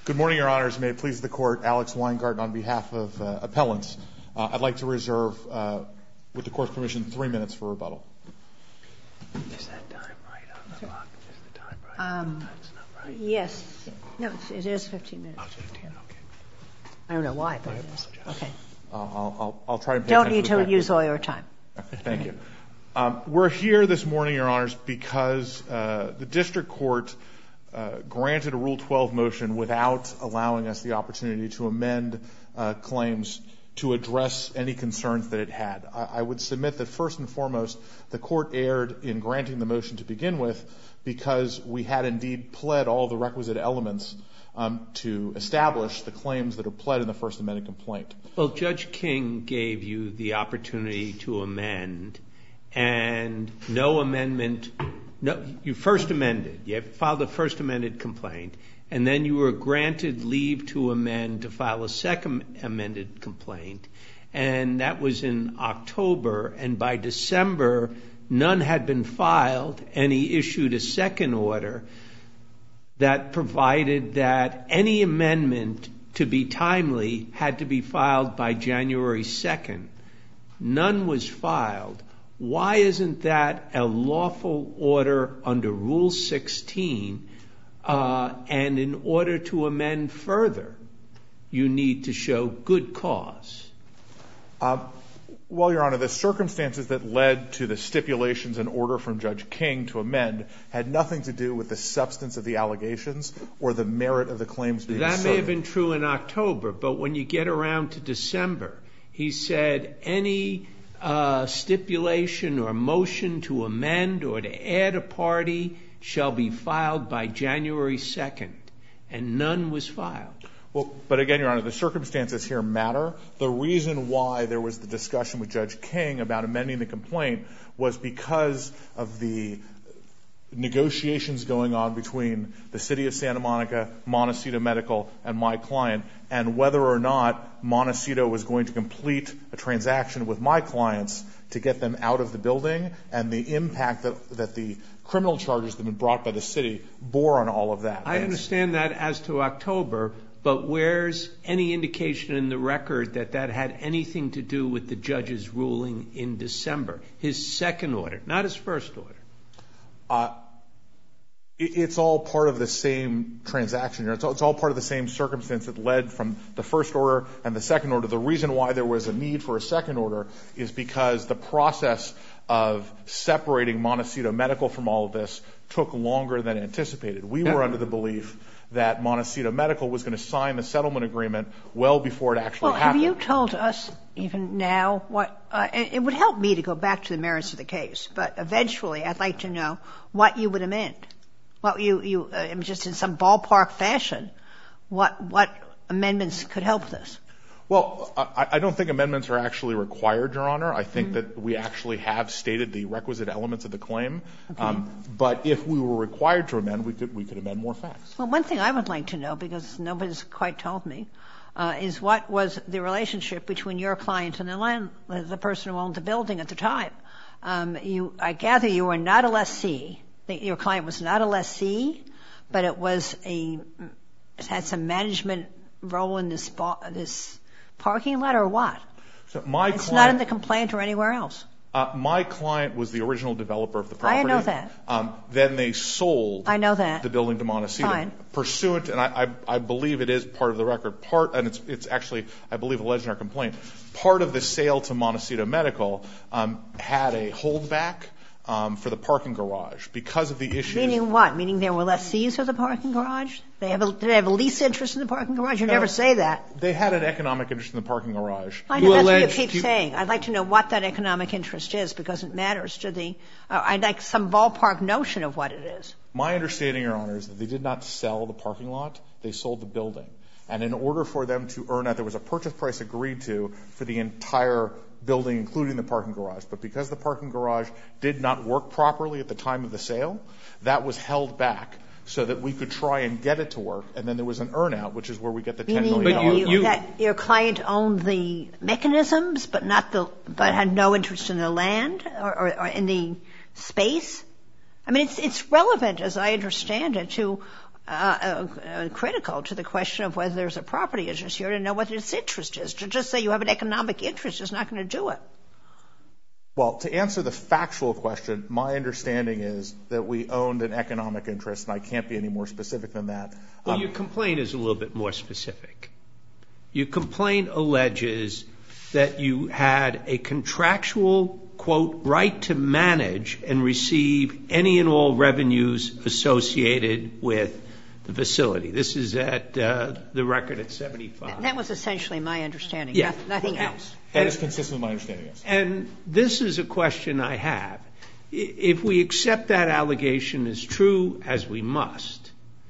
Good morning, Your Honors. May it please the Court, Alex Weingarten on behalf of appellants. I'd like to reserve, with the Court's permission, 3 minutes for rebuttal. Is that time right on the clock? Is the time right? That's not right. Yes. No, it is 15 minutes. Oh, 15, okay. I don't know why, but it is. Okay. I'll try and pay Don't attention need to use all your time. Thank you. We're here this morning, Your Honors, because the District Court granted a Rule 12 motion without allowing us the opportunity to amend claims to address any concerns that it had. I would submit that first and foremost, the Court erred in granting the motion to begin with because we had indeed pled all the requisite elements to establish the claims that are pled in the First Amendment complaint. Well, Judge King gave you the opportunity to amend, and no amendment. No, you first amended. You filed a first amended complaint, and then you were granted leave to amend to file a second amended complaint, and that was in October, and by December, none had been filed, and he issued a second order that provided that any amendment to be timely had to be filed by January 2nd. None was filed. Why isn't that a lawful order under Rule 16? And in order to amend further, you need to show good cause. Well, Your Honor, the circumstances that led to the stipulations and order from Judge King to amend had nothing to do with the substance of the allegations or the merit of the claims being asserted. That may have been true in October, but when you get around to December, he said any stipulation or motion to amend or to add a party shall be filed by January 2nd, and none was filed. Well, but again, Your Honor, the circumstances here matter. The reason why there was the discussion with Judge King about amending the complaint was because of the negotiations going on between the City of Santa Monica, Montecito Medical, and my client, and whether or not Montecito was going to complete a transaction with my clients to get them out of the building, and the impact that the criminal charges that have been brought by the city bore on all of that. I understand that as to October, but where's any indication in the record that that had anything to do with the judge's ruling in December, his second order, not his first order? It's all part of the same transaction. It's all part of the same circumstance that led from the first order and the second order. The reason why there was a need for a second order is because the process of separating Montecito Medical from all of this took longer than anticipated. We were under the belief that Montecito Medical was going to sign the settlement agreement well before it actually happened. Have you told us even now what it would help me to go back to the merits of the case, but eventually I'd like to know what you would amend. What you just in some ballpark fashion, what amendments could help this? Well, I don't think amendments are actually required, Your Honor. I think that we actually have stated the requisite elements of the claim. Okay. But if we were required to amend, we could amend more facts. Well, one thing I would like to know, because nobody's quite told me, is what was the relationship between your client and the person who owned the building at the time. I gather you were not a lessee. Your client was not a lessee, but it had some management role in this parking lot, or what? So it's not in the complaint or anywhere else. My client was the original developer of the property. I know that. Then they sold the building to Montecito. Fine. Pursuant, and I believe it is part of the record, and it's actually, I believe, alleged in our complaint, part of the sale to Montecito Medical had a holdback for the parking garage because of the issues. Meaning what? Meaning there were lessees of the parking garage? Did they have a lease interest in the parking garage? You never say that. They had an economic interest in the parking garage. I know, that's what you keep saying. I'd like to know what that economic interest is, because it matters to I'd like some ballpark notion of what it is. My understanding, Your Honor, is that they did not sell the parking lot. They sold the building. And in order for them to earn that, there was a purchase price agreed to for the entire building, including the parking garage. But because the parking garage did not work properly at the time of the sale, that was held back so that we could try and get it to work. And then there was an earn-out, which is where we get the $10 million. Meaning that your client owned the mechanisms, but had no interest in the land or in the space? I mean, it's relevant, as I understand it, to critical to the question of whether there's a property interest here to know what its interest is. To just say you have an economic interest is not going to do it. Well, to answer the factual question, my understanding is that we owned an economic interest, and I can't be any more specific than that. Well, your complaint is a little bit more specific. Your complaint alleges that you had a contractual, quote, right to manage and receive any and all revenues associated with the facility. This is at the record at 75. That was essentially my understanding, Yeah. nothing else. That is consistent with my understanding, yes. And this is a question I have. If we accept that allegation as true, as we must,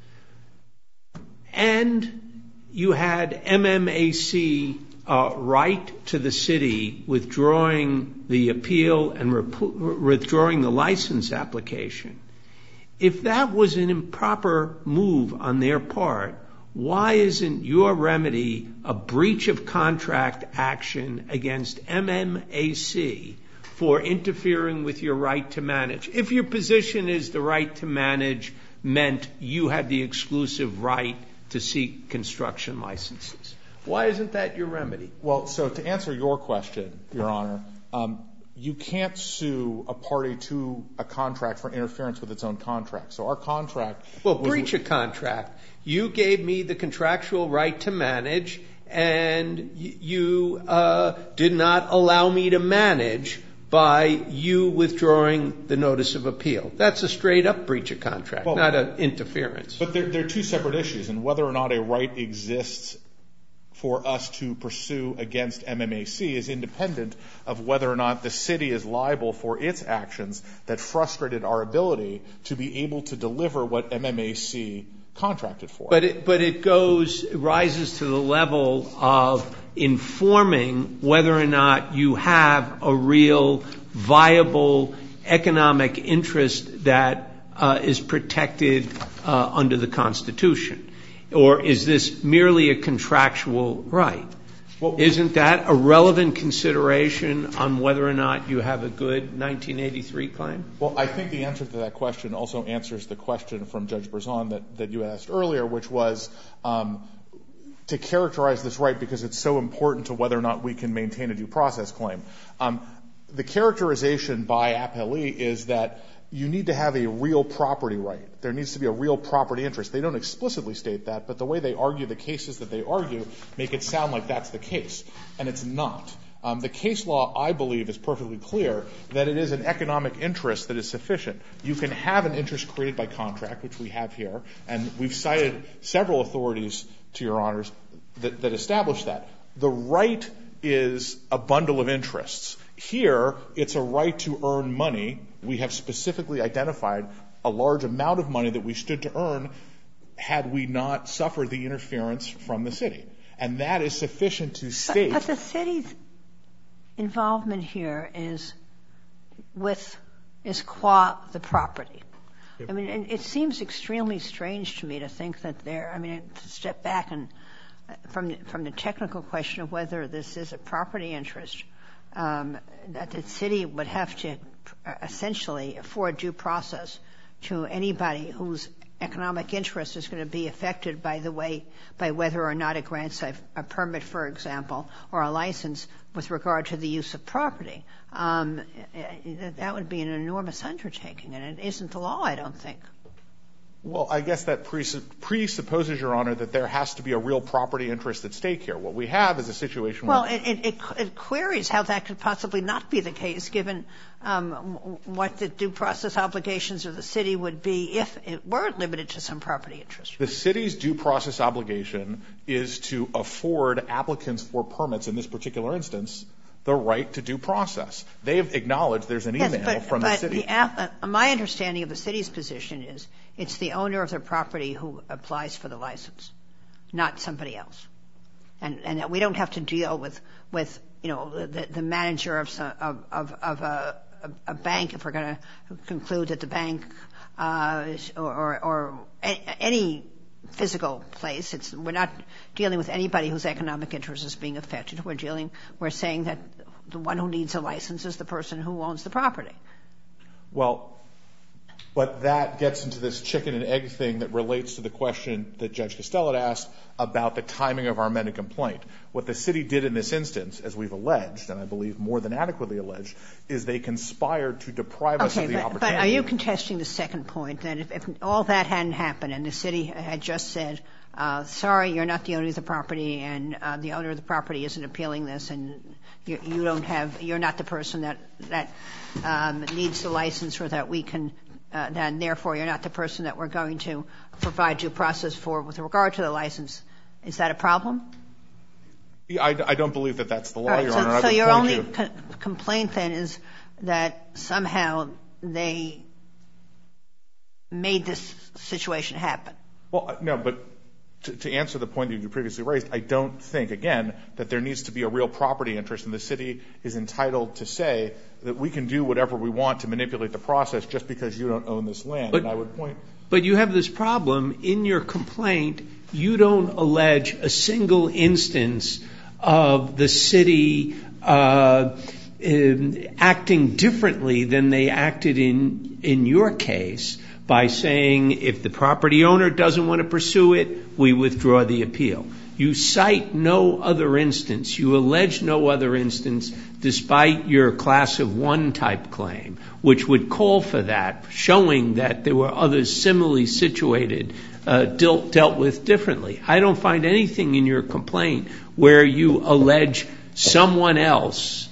and you had MMAC right to the city withdrawing the appeal and withdrawing the license application, if that was an improper move on their part, why isn't your remedy a breach of contract action against MMAC for interfering with your right to manage? If your position is the right to manage meant you had the exclusive right to seek construction licenses, why isn't that your remedy? Well, so to answer your question, Your Honor, you can't sue a party to a contract for interference with its own contract. So our contract... Well, breach of contract. You gave me the contractual right to manage, and you did not allow me to manage by you withdrawing the notice of appeal. That's a straight-up breach of contract, not an interference. But they're two separate issues, and whether or not a right exists for us to pursue against MMAC is independent of whether or not the city is liable for its actions that frustrated our ability to be able to deliver what MMAC contracted for. But it rises to the level of informing whether or not you have a real viable economic interest that is protected under the Constitution. Or is this merely a contractual right? Well, isn't that a relevant consideration on whether or not you have a good 1983 claim? Well, I think the answer to that question also answers the question from Judge Berzon that you asked earlier, which was to characterize this right because it's so important to whether or not we can maintain a due process claim. The characterization by appellee is that you need to have a real property right. There needs to be a real property interest. They don't explicitly state that, but the way they argue the cases that they argue make it sound like that's the case, and it's not. The case law, I believe, is perfectly clear that it is an economic interest that is sufficient. You can have an interest created by contract, which we have here, and we've cited several authorities, to your honors, that establish that. The right is a bundle of interests. Here, it's a right to earn money. We have specifically identified a large amount of money that we stood to earn had we not suffered the interference from the city. And that is sufficient to state... But the city's involvement here is qua the property. Yep. I mean, it seems extremely strange to me to think that to step back and from the technical question of whether this is a property interest, that the city would have to essentially afford due process to anybody whose economic interest is going to be affected by whether or not it grants a permit, for example, or a license with regard to the use of property. That would be an enormous undertaking, and it isn't the law, I don't think. Well, I guess that presupposes, Your Honor, that there has to be a real property interest at stake here. What we have is a situation where... Well, it queries how that could possibly not be the case, given what the due process obligations of the city would be if it were limited to some property interest. The city's due process obligation is to afford applicants for permits, in this particular instance, the right to due process. They've acknowledged there's an email from the city. My understanding of the city's position is it's the owner of the property who applies for the license, not somebody else. And that we don't have to deal with the manager of a bank if we're going to conclude that the bank or any physical place. We're not dealing with anybody whose economic interest is being affected. We're saying that the one who needs a license is the person who owns the property. Well, But that gets into this chicken and egg thing that relates to the question that Judge Costello had asked about the timing of our amended complaint. What the city did in this instance, as we've alleged, and I believe more than adequately alleged, is they conspired to deprive us of the opportunity. But are you contesting the second point, that if all that hadn't happened and the city had just said, sorry, you're not the owner of the property, and the owner of the property isn't appealing this, and you're not the person that needs the license, or that we can, then therefore you're not the person that we're going to provide due process for with regard to the license, is that a problem? I don't believe that that's the law, Your Honor. So your only complaint then is that somehow they made this situation happen. Well, no, but to answer the point that you previously raised, I don't think, again, that there needs to be a real property interest, and the city is entitled to say that we can do whatever we want to manipulate the process just because you don't own this land. And I would point. But you have this problem in your complaint. You don't allege a single instance of the city acting differently than they acted in your case by saying if the property owner doesn't want to pursue it, we withdraw the appeal. You cite no other instance. You allege no other instance despite your class of one type claim, which would call for that, showing that there were others similarly situated, dealt with differently. I don't find anything in your complaint where you allege someone else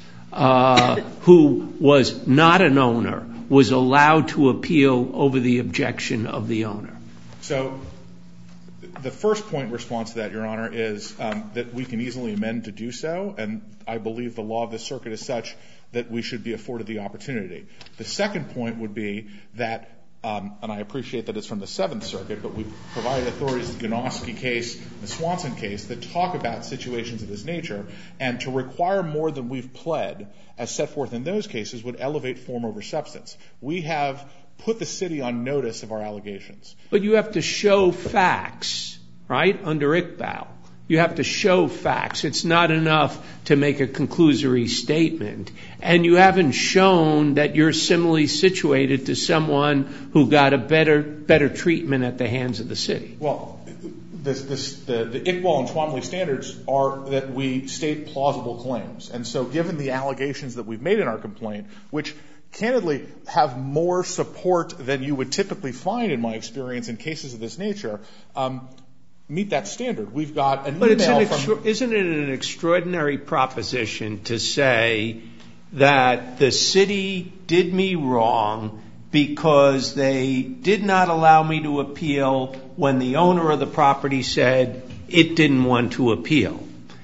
who was not an owner was allowed to appeal over the objection of the owner. So the first point in response to that, Your Honor, is that we can easily amend to do so, and I believe the law of the circuit is such that we should be afforded the opportunity. The second point would be that, and I appreciate that it's from the Seventh Circuit, but we've provided authorities, the Ganoski case, the Swanson case, that talk about situations of this nature, and to require more than we've pled, as set forth in those cases, would elevate form over substance. We have put the city on notice of our allegations. But you have to show facts, right, under Iqbal. You have to show facts. It's not enough to make a conclusory statement. And you haven't shown that you're similarly situated to someone who got a better treatment at the hands of the city. Well, the Iqbal and Twombly standards are that we state plausible claims. And so given the allegations that we've made in our complaint, which candidly have more support than you would typically find in my experience in cases of this nature, meet that standard. We've got an email from... Isn't it an extraordinary proposition to say that the city did me wrong because they did not allow me to appeal when the owner of the property said it didn't want to appeal?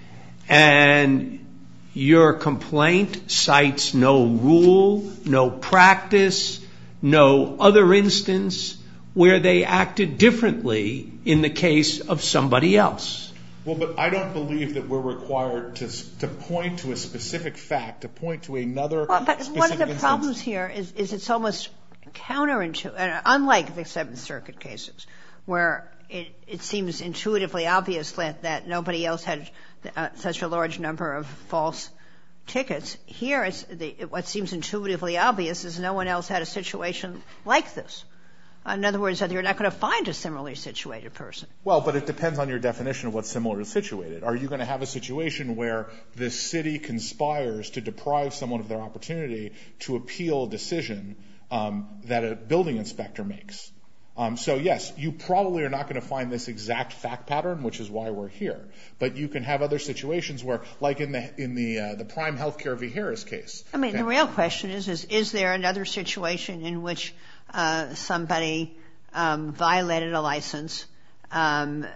And your complaint cites no rule, no practice, no other instance where they acted differently in the case of somebody else. Well, but I don't believe that we're required to point to a specific fact, to point to another specific instance. But one of the problems here is it's almost counterintuitive, unlike the Seventh Circuit cases, where it seems intuitively obvious that nobody else had such a large number of false tickets. Here, what seems intuitively obvious is no one else had a situation like this. In other words, that you're not going to find a similarly situated person. Well, but it depends on your definition of what's similarly situated. Are you going to have a situation where the city conspires to deprive someone of their opportunity to appeal a decision that a building inspector makes? So, yes, you probably are not going to find this exact fact pattern, which is why we're here. But you can have other situations where, like in the Prime Healthcare v. Harris case. I mean, the real question is there another situation in which somebody violated a license and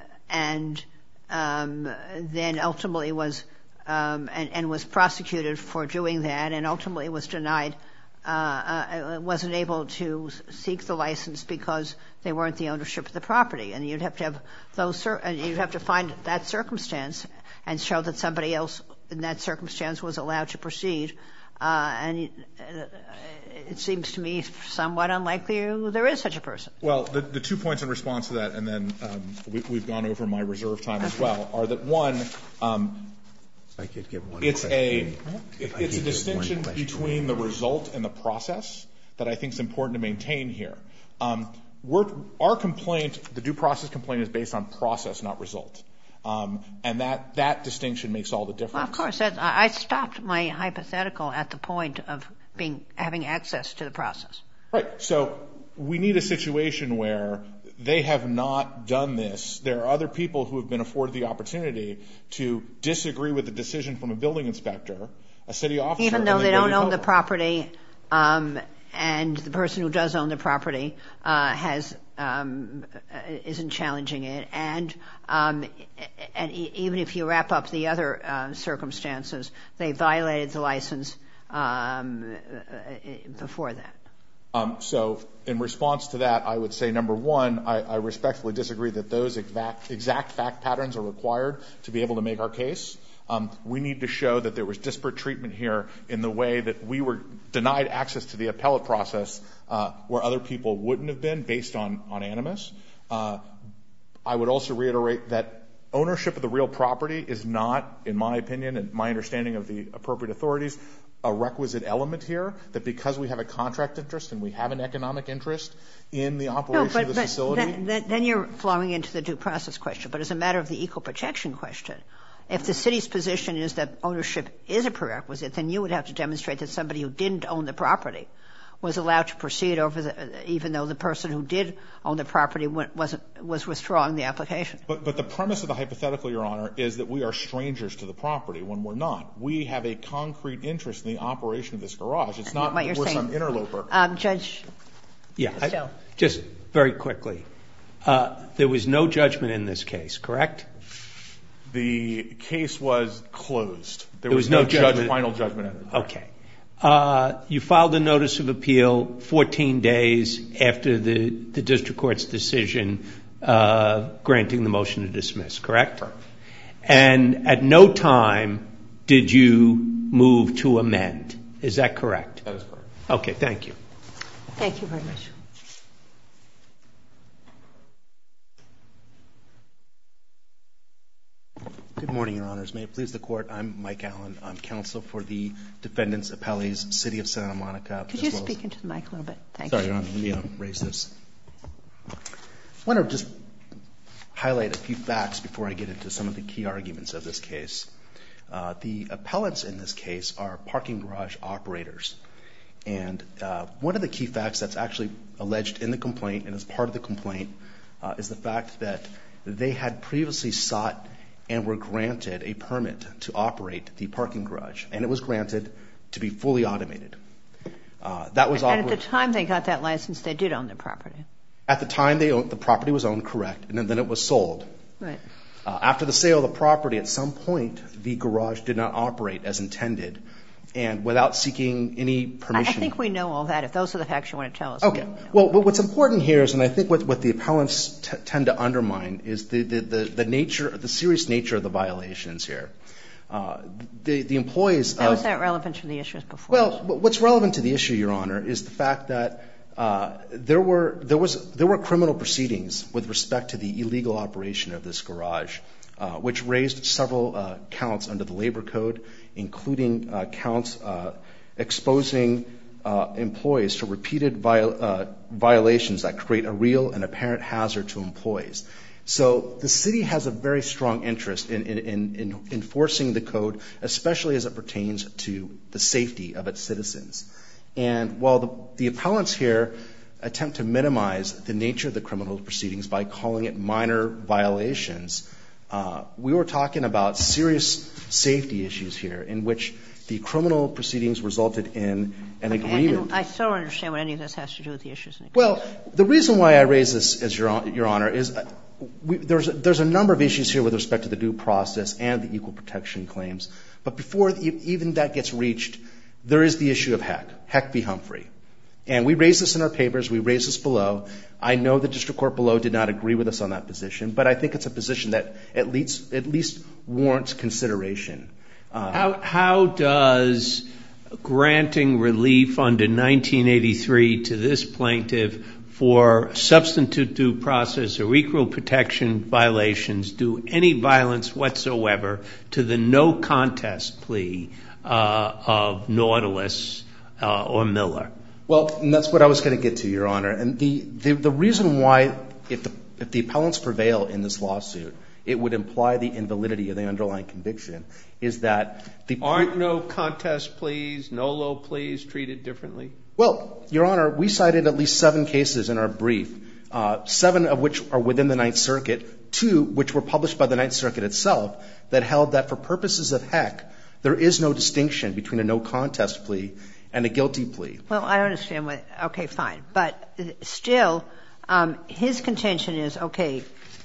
then ultimately was and was prosecuted for doing that and ultimately was denied, wasn't able to seek the license because they weren't the ownership of the property, and you'd have to have you'd have to find that circumstance and show that somebody else in that circumstance was allowed to proceed, and it seems to me somewhat unlikely there is such a person. Well, the 2 points in response to that, and then we've gone over my reserve time as well, are that one, it's a distinction between the result and the process that I think is important to maintain here. Our complaint, the due process complaint, is based on process, not result. And that distinction makes all the difference. Well, of course. I stopped my hypothetical at the point of having access to the process. Right. So we need a situation where they have not done this. There are other people who have been afforded the opportunity to disagree with the decision from a building inspector, a city officer. Even though they don't own the property, and the person who does own the property isn't challenging it, and even if you wrap up the other circumstances, they violated the license before that. So in response to that, I would say, number one, I respectfully disagree that those exact fact patterns are required to be able to make our case. We need to show that there was disparate treatment here in the way that we were denied access to the appellate process where other people wouldn't have been based on animus. I would also reiterate that ownership of the real property is not, in my opinion and my understanding of the appropriate authorities, a requisite element here, that because we have a contract interest and we have an economic interest in the operation of the facility. Then you're flowing into the due process question. But as a matter of the equal protection question, if the city's position is that ownership is a prerequisite, then you would have to demonstrate that somebody who didn't own the property was allowed to proceed even though the person who did own the property was withdrawing the application. But the premise of the hypothetical, Your Honor, is that we are strangers to the property when we're not. We have a concrete interest in the operation of this garage. It's not that we're some interloper. Judge? Yeah, just very quickly. There was no judgment in this case, correct? The case was closed. There was no final judgment entered. Okay. You filed a notice of appeal 14 days after the district court's decision granting the motion to dismiss, correct? Correct. And at no time did you move to amend. Is that correct? That is correct. Okay, thank you. Thank you very much. Good morning, Your Honors. May it please the Court, I'm Mike Allen. I'm counsel for the defendants' appellees, City of Santa Monica. Could you speak into the mic a little bit? Thank Sorry, you. Your Honor. Let me raise this. I want to just highlight a few facts before I get into some of the key arguments of this case. The appellants in this case are parking garage operators. And one of the key facts that's actually alleged in the complaint and as part of the complaint is the fact that they had previously sought and were granted a permit to operate the parking garage. And it was granted to be fully automated. And at the time they got that license, they did own the property. At the time the property was owned, correct, and then it was sold. Right. After the sale of the property, at some point, the garage did not operate as intended. And without seeking any permission. I think we know all that, if those are the facts you want to tell us. Okay. Well, what's important here is, and I think what the appellants tend to undermine, is the nature, the serious nature of the violations here. The employees How is that relevant to the issues before? Well, what's relevant to the issue, Your Honor, is the fact that there were criminal proceedings with respect to the illegal operation of this garage, which raised several counts under the Labor Code, including counts exposing employees to repeated violations that create a real and apparent hazard to employees. So the city has a very strong interest in enforcing the code, especially as it pertains to the safety of its citizens. And while the appellants here attempt to minimize the nature of the criminal proceedings by calling it minor violations, we were talking about serious safety issues here in which the criminal proceedings resulted in an agreement. And I still don't understand what any of this has to do with the issues. Well, the reason why I raise this, as Your Honor, is there's a number of issues here with respect to the due process and the equal protection claims. But before even that gets reached, there is the issue of Heck v. Humphrey. And we raised this in our papers. We raised this below. I know the district court below did not agree with us on that position, but I think it's a position that at least warrants consideration. How does granting relief under 1983 to this plaintiff for substantive due process or equal protection violations do any violence whatsoever to the no contest plea of Nautilus or Miller? Well, and that's what I was going to get to, Your Honor. And the reason why, if the appellants prevail in this lawsuit, it would imply the invalidity of the underlying conviction, is that Aren't no contest pleas, nolo pleas treated differently? Well, Your Honor, we cited at least 7 cases in our brief, 7 of which are within the Ninth Circuit, 2 which were published by the Ninth Circuit itself, that held that for purposes of heck, there is no distinction between a no contest plea and a guilty plea. Well, I don't understand what – okay, fine. But still, his contention is, okay,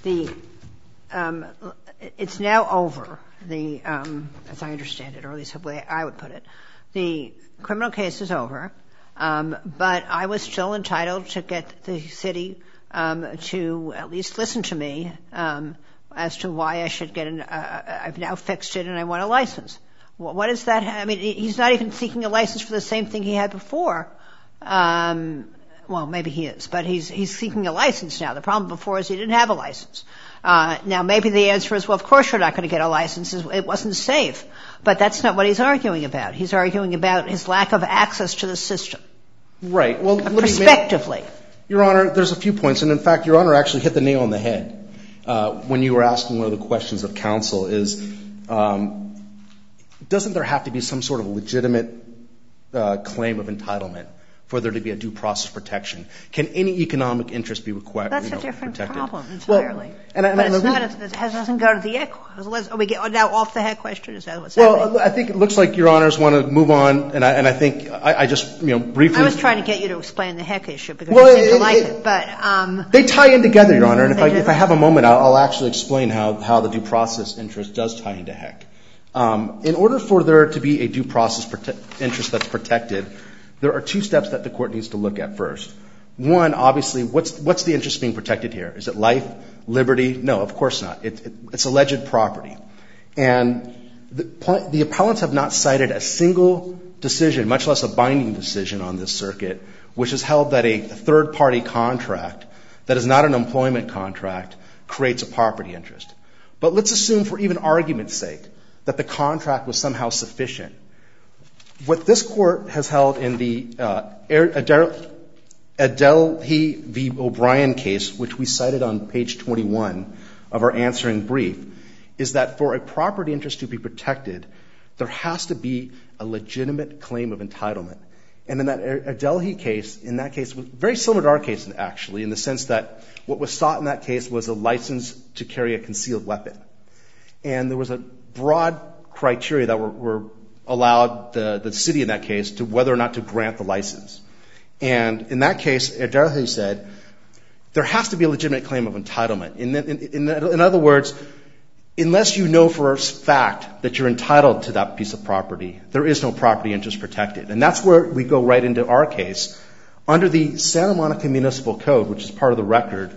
it's now over, as I understand it, or at least the way I would put it. The criminal case is over, but I was still entitled to get the city to at least listen to me as to why I should get I've now fixed it and I want a license. What does that have? I mean, he's not even seeking a license for the same thing he had before. Well, maybe he is, but he's seeking a license now. The problem before is he didn't have a license. Now, maybe the answer is, well, of course you're not going to get a license. It wasn't safe. But that's not what he's arguing about. He's arguing about his lack of access to the system. Right. Well, prospectively. Your Honor, there's a few points. And, in fact, Your Honor actually hit the nail on the head when you were asking one of the questions of counsel is, doesn't there have to be some sort of legitimate claim of entitlement for there to be a due process protection? Can any economic interest be required? That's a different protected? problem entirely. Well, but it's not. It doesn't go to the heck. Are we getting now off the heck question? Is that what's happening? Well, I think it looks like Your Honors want to move on, and I think I just briefly. I was trying to get you to explain the heck issue because you seem to like it. But they tie in together, Your Honor. And if I have a moment, I'll actually explain how the due process interest does tie into heck. In order for there to be a due process interest that's protected, there are 2 steps that the court needs to look at first. One, obviously, what's the interest being protected here? Is it life, liberty? No, of course not. It's alleged property. And the appellants have not cited a single decision, much less a binding decision on this circuit, which has held that a third-party contract that is not an employment contract creates a property interest. But let's assume, for even argument's sake, that the contract was somehow sufficient. What this court has held in the Adelhi v. O'Brien case, which we cited on page 21 of our answering brief, is that for a property interest to be protected, there has to be a legitimate claim of entitlement. And in that Adelhi case, was very similar to our case, actually, in the sense that what was sought in that case was a license to carry a concealed weapon. And there was a broad criteria that were allowed the city in that case to whether or not to grant the license. And in that case, Adelhi said, there has to be a legitimate claim of entitlement. In other words, unless you know for a fact that you're entitled to that piece of property, there is no property interest protected. And that's where we go right into our case. Under the Santa Monica Municipal Code, which is part of the record,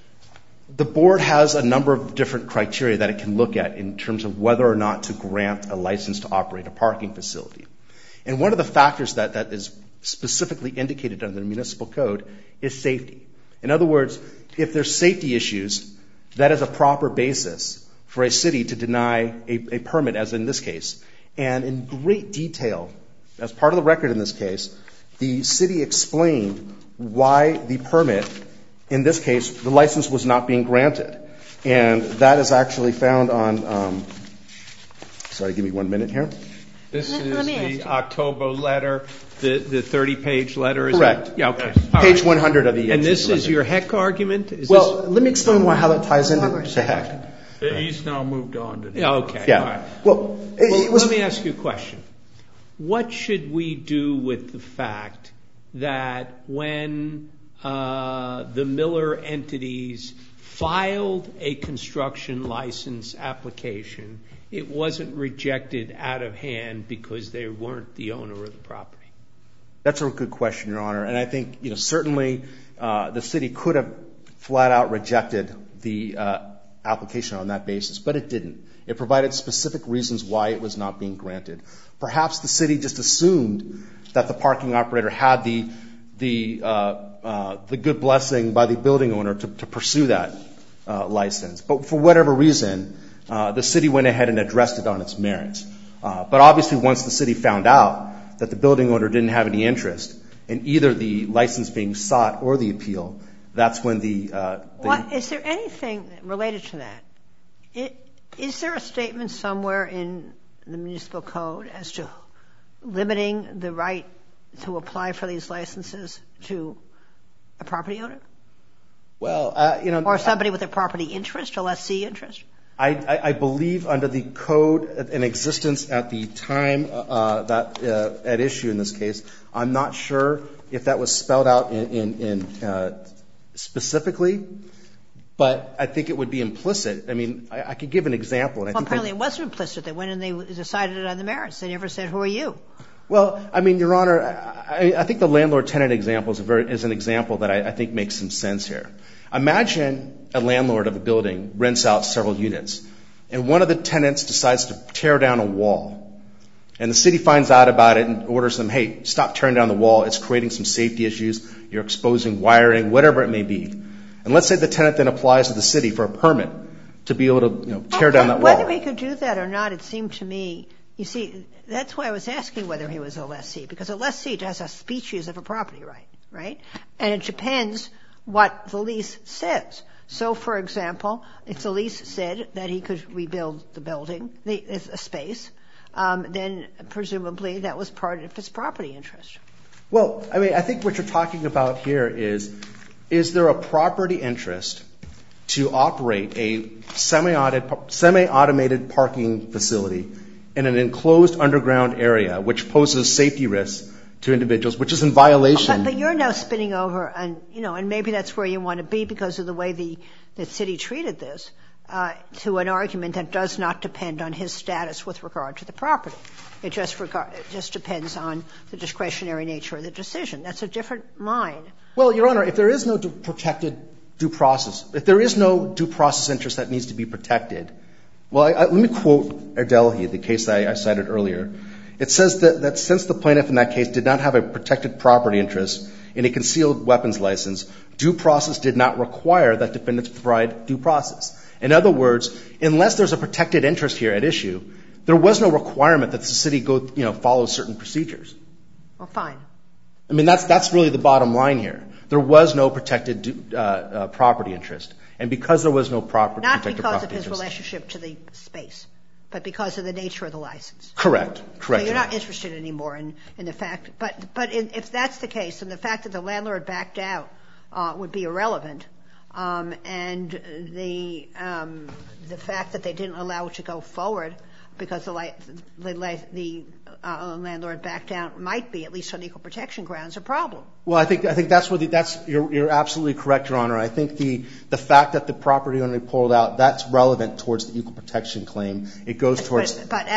the board has a number of different criteria that it can look at in terms of whether or not to grant a license to operate a parking facility. And one of the factors that is specifically indicated under the municipal code is safety. In other words, if there's safety issues, that is a proper basis for a city to deny a permit, as in this case. And in great detail, as part of the record in this case, the city explained why the permit, in this case, the license was not being granted. And that is actually found on, sorry, give me 1 minute here. This is the October letter, the 30-page letter? Correct. Yeah, okay. Page 100 of the. And this is your heck argument? Let me explain how that ties into heck. He's now moved on to. Yeah, okay. Yeah. All right. Well, let me ask you a question. What should we do with the fact that when the Miller entities filed a construction license application, it wasn't rejected out of hand because they weren't the owner of the property? That's a good question, Your Honor. And I think, certainly the city could have flat out rejected the application on that basis, but it didn't. It provided specific reasons why it was not being granted. Perhaps the city just assumed that the parking operator had the good blessing by the building owner to pursue that license. But for whatever reason, the city went ahead and addressed it on its merits. But obviously, once the city found out that the building owner didn't have any interest in either the license being sought or the appeal, that's when Is there anything related to that? Is there a statement somewhere in the municipal code as to limiting the right to apply for these licenses to a property owner? Well, or somebody with a property interest, a lessee interest? I believe under the code in existence at the time that at issue in this case, I'm not sure if that was spelled out in specifically, but I think it would be implicit. I mean, I could give an example. And Apparently it wasn't implicit. They went and they decided it on the merits. They never said, who are you? Well, I mean, Your Honor, I think the landlord-tenant example is an example that I think makes some sense here. Imagine a landlord of a building rents out several units, and one of the tenants decides to tear down a wall. And the city finds out about it and orders them, hey, stop tearing down the wall. It's creating some safety issues. You're exposing wiring, whatever it may be. And let's say the tenant then applies to the city for a permit to be able to tear down that wall. Whether he could do that or not, it seemed to me, you see, that's why I was asking whether he was a lessee, because a lessee has a species of a property right? And it depends what the lease says. So, for example, if the lease said that he could rebuild the building, a space, then presumably that was part of his property interest. Well, I mean, I think what you're talking about here is there a property interest to operate a semi-automated parking facility in an enclosed underground area which poses safety risks to individuals, which is in violation. But you're now spinning over, and maybe that's where you want to be because of the way the city treated this, to an argument that does not depend on his status with regard to the property. It just depends on the discretionary nature of the decision. That's a different line. Well, Your Honor, if there is no protected due process, if there is no due process interest that needs to be protected, well, let me quote Erdelhi, the case that I cited earlier. It says that since the plaintiff in that case did not have a protected property interest in a concealed weapons license, due process did not require that defendants provide due process. In other words, unless there's a protected interest here at issue, there was no requirement that the city follow certain procedures. Well, fine. I mean, that's really the bottom line here. There was no protected property interest. And because there was no protected property interest. Not because of his relationship to the space, but because of the nature of the license. Correct. So you're not interested anymore in the fact. But if that's the case, then the fact that the landlord backed out would be irrelevant. And the fact that they didn't allow it to go forward because the landlord backed out might be, at least on equal protection grounds, a problem. Well, I think that's where you're absolutely correct, Your Honor. I think the fact that the property owner pulled out, that's relevant towards the equal protection claim. It goes towards.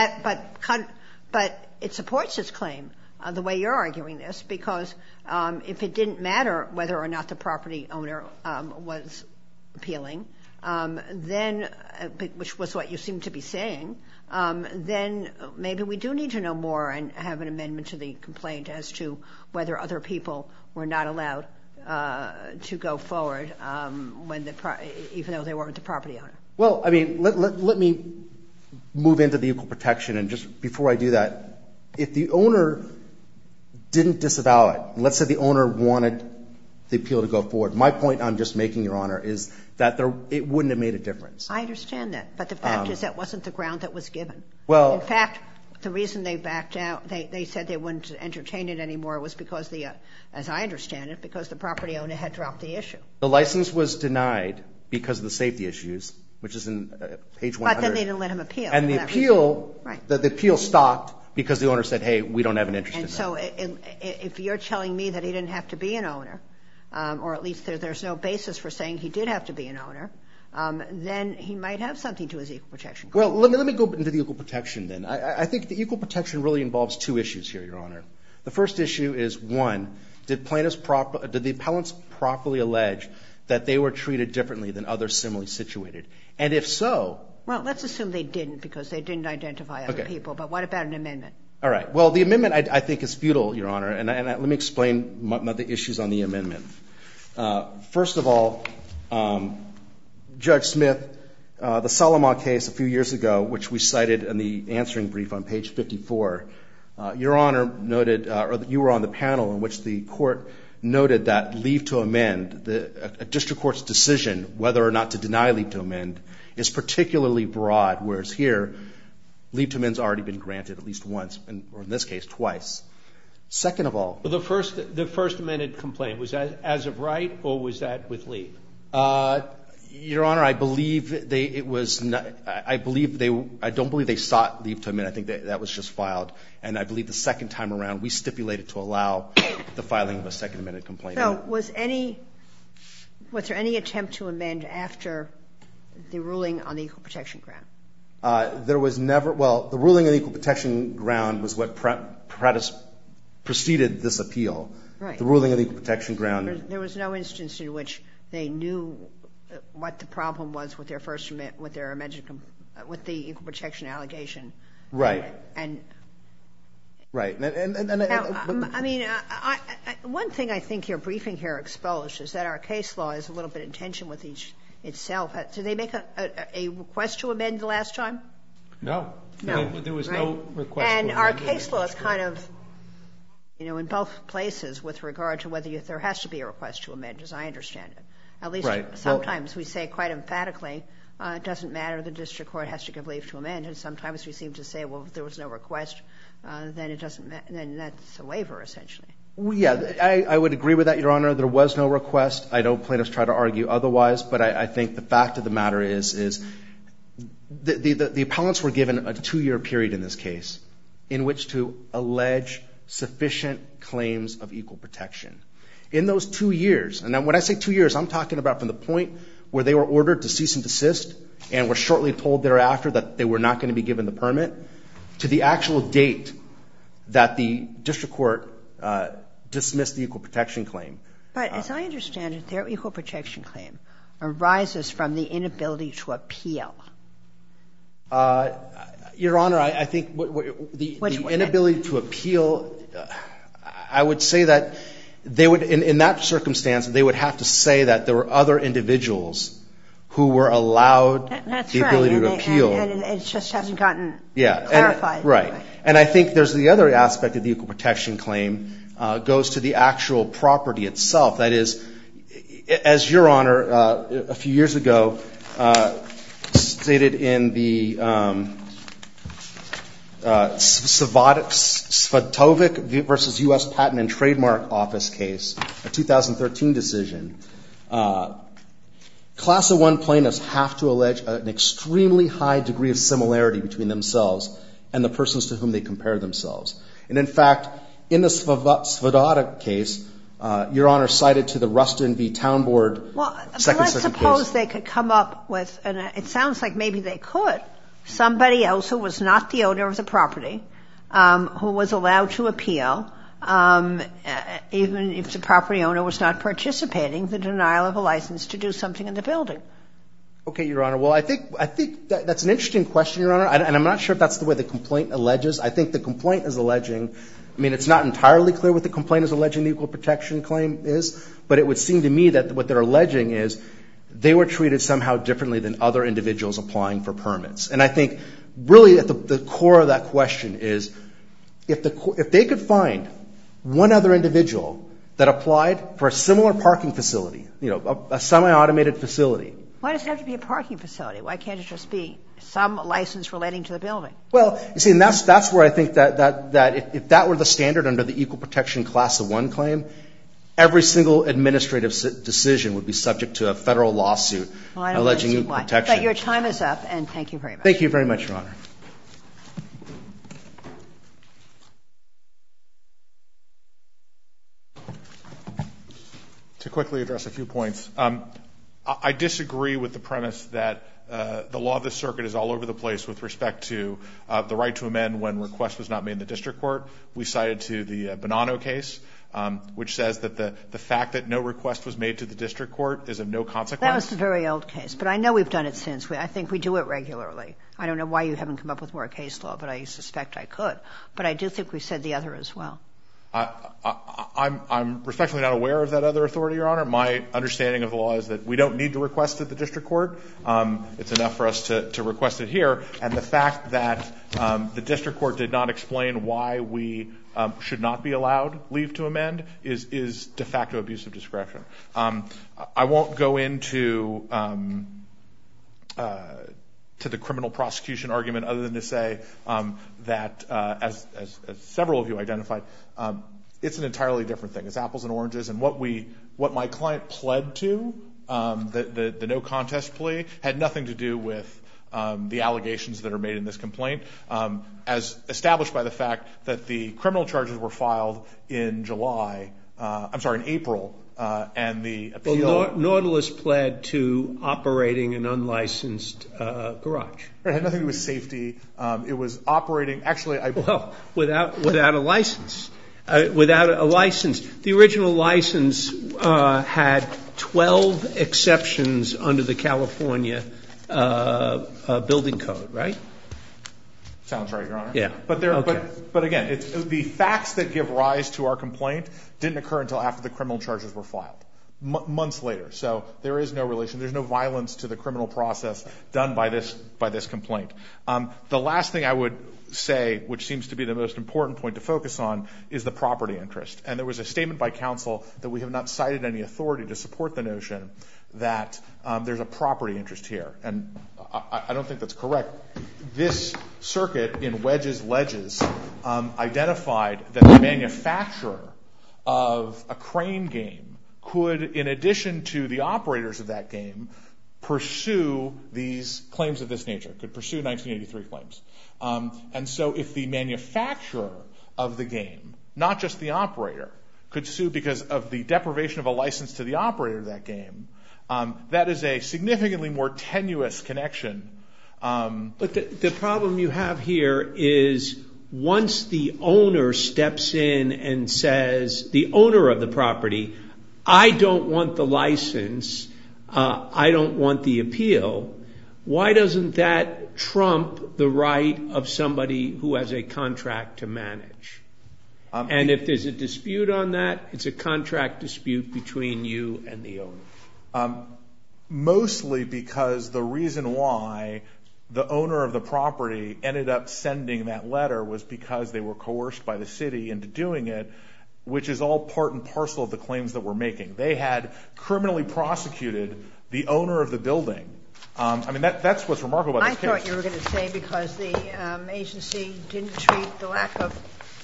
But it supports his claim the way you're arguing this, because if it didn't matter whether or not the property owner was appealing, then, which was what you seem to be saying, then maybe we do need to know more and have an amendment to the complaint as to whether other people were not allowed to go forward even though they weren't the property owner. Well, I mean, let me move into the equal protection. And just before I do that, if the owner didn't disavow it, let's say the owner wanted the appeal to go forward, my point I'm just making, Your Honor, is that it wouldn't have made a difference. I understand that. But the fact is that wasn't the ground that was given. Well, in fact, the reason they backed out, they said they wouldn't entertain it anymore was because as I understand it, because the property owner had dropped the issue. The license was denied because of the safety issues, which is in page 100. But then they didn't let him appeal. And the appeal stopped because the owner said, hey, we don't have an interest in that. And so if you're telling me that he didn't have to be an owner, or at least there's no basis for saying he did have to be an owner, then he might have something to his equal protection claim. Well, let me go into the equal protection then. I think the equal protection really involves two issues here, Your Honor. The first issue is, one, did the appellants properly allege that they were treated differently than others similarly situated? And if so... Well, let's assume they didn't because they didn't identify other people. But what about an amendment? All right. Well, the amendment I think is futile, Your Honor, and let me explain the issues on the amendment. First of all, Judge Smith, the Solomon case a few years ago, which we cited in the answering brief on page 54, Your Honor noted, or you were on the panel in which the court noted that leave to amend, a district court's decision whether or not to deny leave to amend, is particularly broad, whereas here, leave to amend's already been granted at least once, or in this case, twice. Second of all, Well, the first amended complaint, was that as of right, or was that with leave? Your Honor, I believe I don't believe they sought leave to amend. I think that was just filed. And I believe the second time around, we stipulated to allow the filing of a second amended complaint. So was there any attempt to amend after the ruling on the equal protection ground? There was never, well, the ruling on the equal protection ground was what preceded this appeal. Right. The ruling on the equal protection ground. There was no instance in which they knew what the problem was with their with the equal protection allegation. Right. And right. I mean, one thing I think your briefing here exposed is that our case law is a little bit in tension with itself. Did they make a request to amend the last time? No. No. There was Right? no request. And our case law is kind of, in both places with regard to whether there has to be a request to amend, as I understand it. At least sometimes we say quite emphatically, it doesn't matter, the district court has to give leave to amend, and sometimes we seem to say, well, if there was no request, then it doesn't matter, then that's a waiver, essentially. Well, yeah, I would agree with that, Your Honor. There was no request. I know plaintiffs try to argue otherwise, but I think the fact of the matter is the appellants were given a 2-year period in this case in which to allege sufficient claims of equal protection. In those 2 years, and when I say 2 years, I'm talking about from the point where they were ordered to cease and desist and were shortly told thereafter that they were not going to be given the permit, to the actual date that the district court dismissed the equal protection claim. But as I understand it, their equal protection claim arises from the inability to appeal. Your Honor, I think the inability to appeal, I would say that they would, in that circumstance, they would have to say that there were other individuals who were allowed the ability to appeal. And it just hasn't gotten clarified. Right. And I think there's the other aspect of the equal protection claim goes to the actual property itself. That is, as Your Honor, a few years ago, stated in the Svatovic versus U.S. Patent and Trademark Office case, a 2013 decision, Class of 1 plaintiffs have to allege an extremely high degree of similarity between themselves and the persons to whom they compare themselves. And in fact, in the Svatovic case, Your Honor cited to the Rustin v. Town Board Second Circuit case. Let's suppose they could come up with, and it sounds like maybe they could, somebody else who was not the owner of the property, who was allowed to appeal, even if the property owner was not participating, the denial of a license to do something in the building. Okay, Your Honor. Well, I think that's an interesting question, Your Honor, and I'm not sure if that's the way the complaint alleges. I think the complaint is alleging, I mean, it's not entirely clear what the complaint is alleging the equal protection claim is, but it would seem to me that what they're alleging is they were treated somehow differently than other individuals applying for permits. And I think really at the core of that question is if they could find one other individual that applied for a similar parking facility, a semi-automated facility. Why does it have to be a parking facility? Why can't it just be some license relating to the building? Well, you see, and that's where I think that if that were the standard under the equal protection Class of 1 claim, every single administrative decision would be subject to a federal lawsuit alleging equal protection. But your time is up, and thank you very much. Thank you very much, Your Honor. To quickly address a few points, I disagree with the premise that the law of the circuit is all over the place with respect to the right to amend when request was not made in the district court. We cited to the Bonanno case, which says that the fact that no request was made to the district court is of no consequence. That was a very old case, but I know we've done it since. I think we do it regularly. I don't know why you haven't come up with more case law, but I suspect I could. But I do think we said the other as well. I'm respectfully not aware of that other authority, Your Honor. My understanding of the law is that we don't need to request it at the district court. It's enough for us to request it here. And the fact that the district court did not explain why we should not be allowed leave to amend is de facto abuse of discretion. I won't go into to the criminal prosecution argument other than to say that, as several of you identified, it's an entirely different thing. It's apples and oranges. And what my client pled to, the no contest plea, had nothing to do with the allegations that are made in this complaint, as established by the fact that the criminal charges were filed in April, and the appeal. Well, Nautilus pled to operating an unlicensed garage. It had nothing to do with safety. It was operating. Actually, without a license. Without a license. The original license had 12 exceptions under the California building code, right? Sounds right, Your Honor. Yeah. But again, it's the facts that give rise to our complaint didn't occur until after the criminal charges were filed, months later. So there is no relation. There's no violence to the criminal process done by this complaint. The last thing I would say, which seems to be the most important point to focus on, is the property interest. And there was a statement by counsel that we have not cited any authority to support the notion that there's a property interest here. And I don't think that's correct. This circuit in Wedges Ledges identified that the manufacturer of a crane game could, in addition to the operators of that game, pursue these claims of this nature, could pursue 1983 claims. And so if the manufacturer of the game, not just the operator, could sue because of the deprivation of a license to the operator of that game, that is a significantly more tenuous connection. But the problem you have here is once the owner steps in and says, the owner of the property, I don't want the license, I don't want the appeal, why doesn't that trump the right of somebody who has a contract to manage? And if there's a dispute on that, it's a contract dispute between you and the owner. Mostly because the reason why the owner of the property ended up sending that letter was because they were coerced by the city into doing it, which is all part and parcel of the claims that we're making. They had criminally prosecuted the owner of the building. I mean, that's what's remarkable about this case. I thought you were going to say because the agency didn't treat the lack of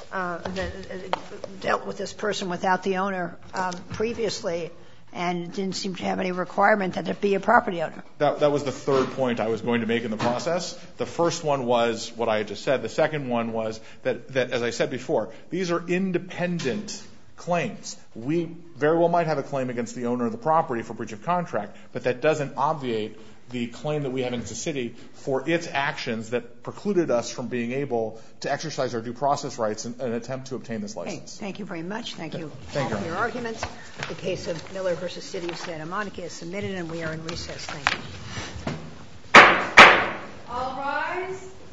dealt with this person without the owner previously, and didn't seem to have any requirement that it be a property owner. That was the third point I was going to make in the process. The first one was what I had just said. The second one was that, as I said before, these are independent claims. We very well might have a claim against the owner of the property for breach of contract, but that doesn't obviate the claim that we have against the city for its actions that precluded us from being able to exercise our due process rights in an attempt to obtain this license. Okay. Thank you very much. Thank you all for your arguments. The case of Miller v. City of Santa Monica is submitted, and we are in recess. Thank you. All rise.